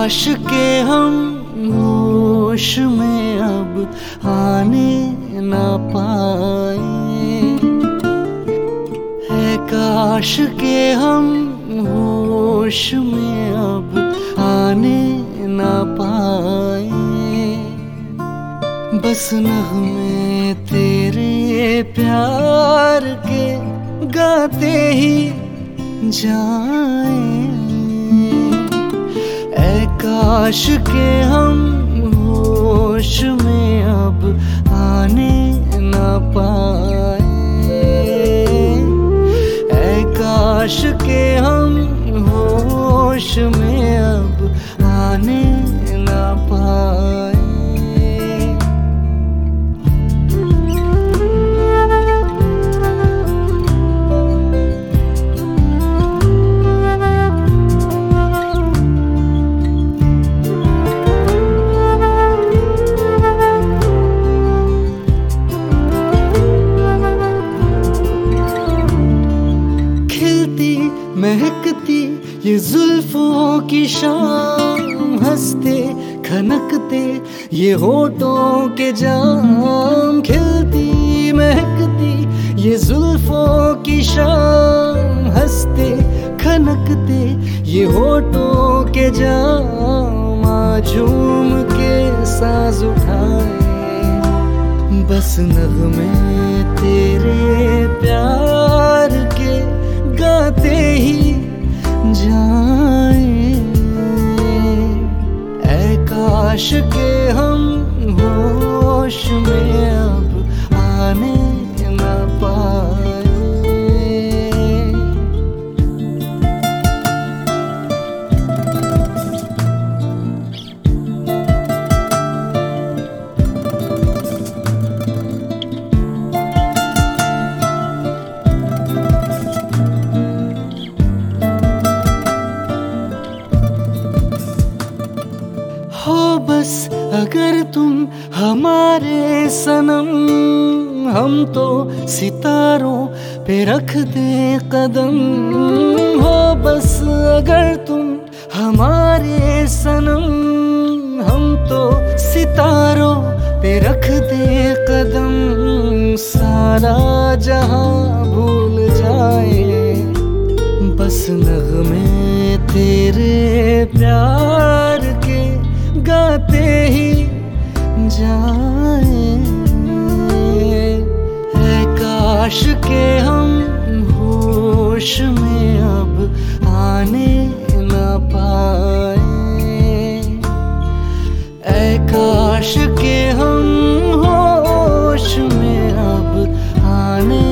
काश के हम होश में अब आने ना पाए, है काश के हम होश में अब आने ना पाए। बस नग़्मे तेरे प्यार के गाते ही जाएं, ऐ काश के हम होश में अब आने ना पाए, ऐ काश के हम होश में अब आने ना पाए। महकती ये जुल्फों की शाम, हंसते खनकते ये होठों के जाम। खिलती महकती ये जुल्फों की शाम, हंसते खनकते ये होठों के जाम। झूम के साज उठाए, बस नग़्मे तेरे प्यार के गाते ही जाएं, ऐ काश के हम होश में अब आने ना पाए। हो बस अगर तुम हमारे सनम, हम तो सितारों पे रख दे कदम। हो बस अगर तुम हमारे सनम, हम तो सितारों पे रख दे कदम। सारा जहां भूल जाए, बस नग़्मे तेरे प्यार के गाते ही जाएं, है काश के हम होश में अब आने ना पाए, है काश के हम होश में अब आने